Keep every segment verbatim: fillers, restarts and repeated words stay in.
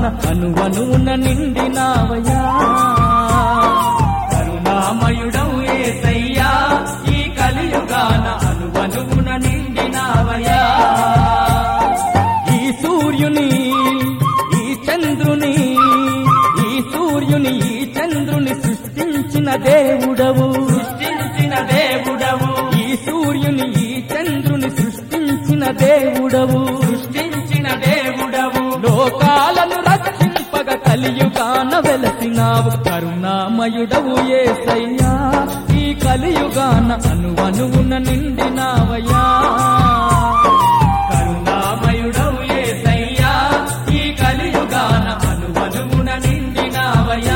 కలియుగాన అనువనువున నిండినావయ్యా కరుణామయుడవు యేసయ్యా ఈ కలియుగాన అనువనువున నిండినావయ్యా ఈ సూర్యుని ఈ చంద్రుని ఈ సూర్యుని ఈ చంద్రుని సృష్టించిన దేవుడవు సృష్టించిన దేవుడవు ఈ సూర్యుని ఈ చంద్రుని సృష్టించిన దేవుడవు సృష్టించిన దేవుడవు లోకాలను రక్షింపగ కలియుగాన వెలసినావు కరుణామయుడవు యేసయ్యా ఈ కలియుగాన అనువనువున నిండినావయ్యా కరుణామయుడవు యేసయ్యా ఈ కలియుగాన అనువనువున నిండినావయ్యా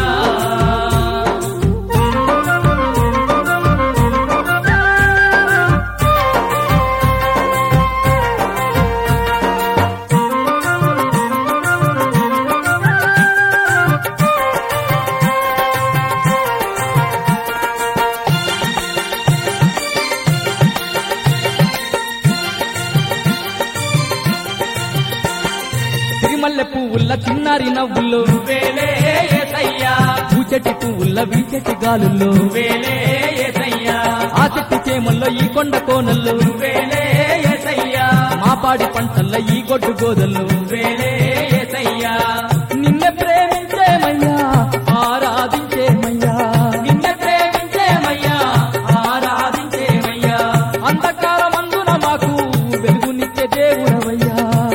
మల్లె పువ్వుల చిన్నారి నవ్వుల్లో వేలే యేసయ్యా పూచెటి పువ్వుల వీచెటి గాలుల్లో వేలే యేసయ్యా ఆ చెట్టు చేమల్లో ఈ కొండ కోనల్లో వేలే యేసయ్యా మా పాడి పంటల్లో ఈ గొడ్డు గోదల్లో వేలే యేసయ్యా నిన్నే ప్రేమించేమయ్యా ఆరాధించేమయ్యా నిన్నే ప్రేమించేమయ్యా ఆరాధించేమయ్యా అంధకారమందున మాకు వెలుగునిచ్చే దేవుడవయ్యా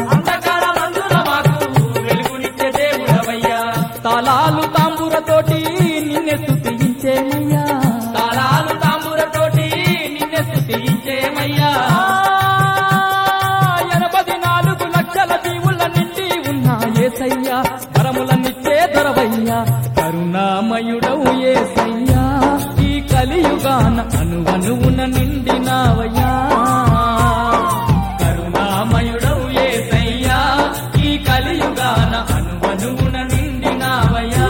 తాళాలు తాంబూరతోటి నిన్నే స్తుతించేమయ్యా తాళాలు తాంబూరతోటి నిన్నే స్తుతించేమయ్యా ఎనభై నాలుగు లక్షల దీవుల నిండి ఉన్నా యేసయ్యా వరములనిచ్చే దొరవయ్యా కరుణామయుడవు యేసయ్యా ఈ కలియుగాన అనువనువున నిండినావయ్యా కరుణామయుడవు యేసయ్యా ఈ కలియుగాన అనువనువున నిండినావయ్యా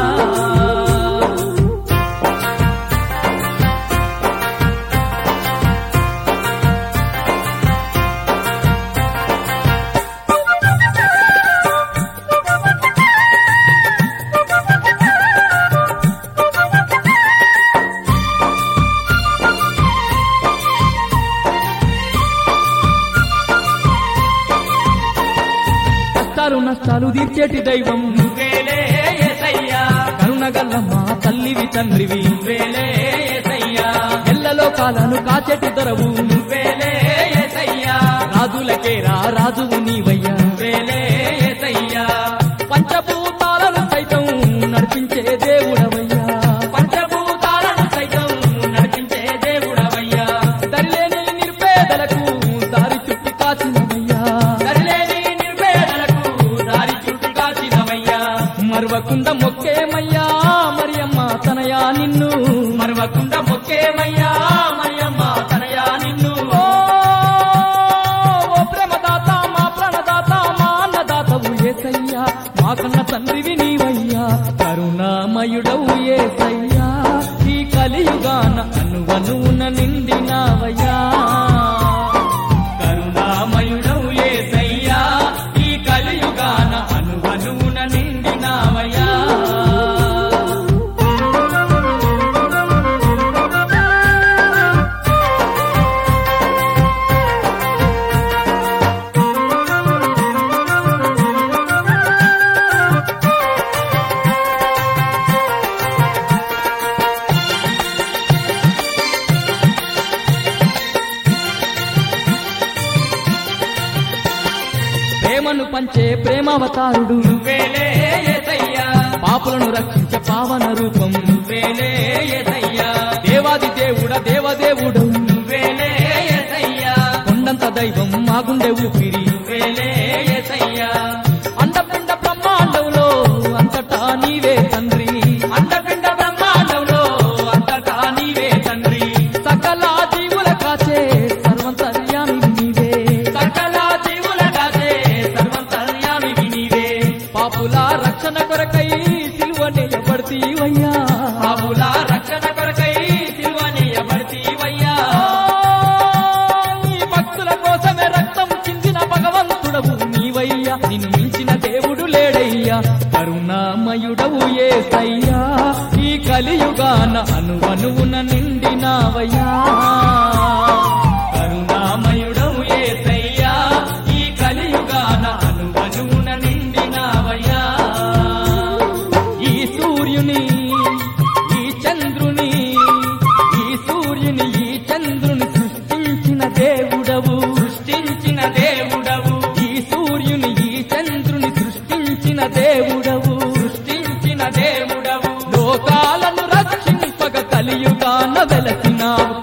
కష్టాలు నష్టాలు తీర్చేటి దైవం నువ్వేలే యేసయ్యా కరుణగల్ల మా తల్లివి తండ్రివి నువ్వేలే యేసయ్యా ఎల్లలో కాలను కాచెటి దొరవు నువ్వేలే యేసయ్యా రాజులకే రా రాజువు నీవయ్యా నువ్వేలే యేసయ్యా పంచభూతాలను సైతం నడిపించే దేవుడవయ్యా పంచభూతాలను సైతం నడిపించే దేవుడవయ్యా దరిలేని నిర్పేదలకు దారి చుట్టి కాచినవయ్యా దరిలేని మరువకుండ మొక్కేమయ్యా మరియమ్మ తనయా నిన్ను మరువకుండ మొక్కేమయ్యా మరియమ్మ తనయా నిన్ను ఓ ప్రేమదాత మా ప్రాణదాత మా అన్నదాతవు యేసయ్యా మా కన్న తండ్రివి నీవయ్యా కరుణామయుడవు యేసయ్యా ఈ కలియుగాన అనువనువున నిండినావయ్యా కరుణామయుడవు యేసయ్యా ఈ కలియుగాన అనువనువున నిండినావయ్యా ప్రేమను పంచే ప్రేమావతారుడు నువ్వేలే యేసయ్యా పాపులను రక్షించే పావన రూపం నువ్వేలే యేసయ్యా దేవాది దేవుడ దేవదేవుడు నువ్వేలే యేసయ్యా కొండంత దైవం మా గుండె ఊపిరి నువ్వేలే యేసయ్యా అండపిండ బ్రహ్మాండంలో అంతటా నీవే తండ్రి అండపిండ బ్రహ్మాండంలో అంతటా నీవే తండ్రి సకల జీవుల కాచే సర్వంతర్యామి నీవే సకల జీవుల కాచే సర్వంతర్యామి నీవే పాపుల రక్షణ కొరకై సిలువనేయబడితివయ్యా పాపుల రక్షణ కొరకై సిలువనేయబడితివయ్యా ఈ భక్తుల కోసమే రక్తం చిందిన భగవంతుడా యేసయ్యా ఈ కలియుగాన అనువనువున నిండినావయ్యా కరుణామయుడవు యేసయ్యా ఈ కలియుగాన అనువనువున నిండినావయ్యా ఈ సూర్యుని ఈ చంద్రుని ఈ సూర్యుని ఈ చంద్రుని సృష్టించిన దేవుడవు సృష్టించిన దేవుడవు ఈ సూర్యుని ఈ చంద్రుని సృష్టించిన దేవుడవు సృష్టించిన దేవుడవు లోకాలను రక్షింపగ కలియుగాన వెలసినావు